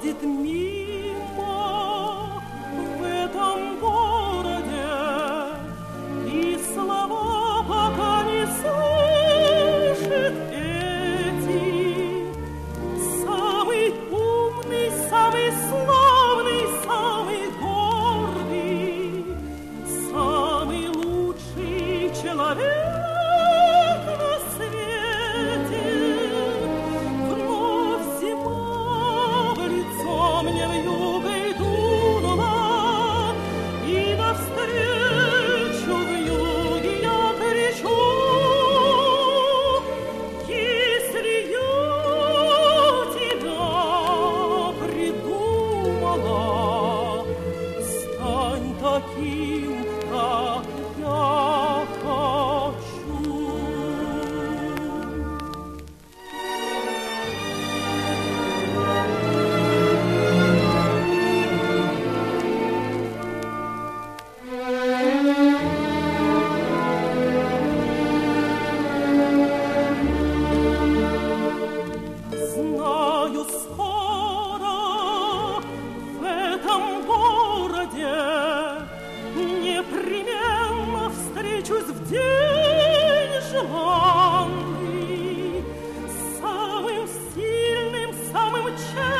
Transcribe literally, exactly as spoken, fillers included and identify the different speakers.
Speaker 1: проходит мимо в этом городе, и слова пока не слышит эти. Самый умный, самый славный, самый гордый, самый лучший человек на свете. Вновь зима в лицо мне вьюгой дунула, и навстречу вьюге я кричу: если я тебя придумала, стань таким, как я хочу. Знаю, скоро в этом городе непременно встречусь в день желанный с самым сильным, самым честным,